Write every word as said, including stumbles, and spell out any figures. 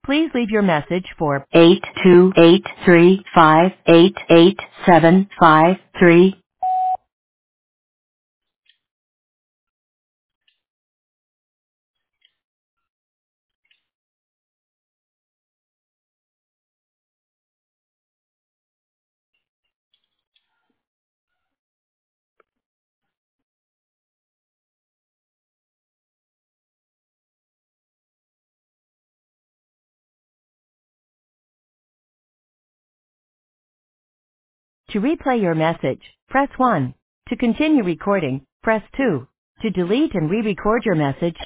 Please leave your message for eight two eight three five eight eight seven five three. To replay your message, press one. To continue recording, press two. To delete and re-record your message,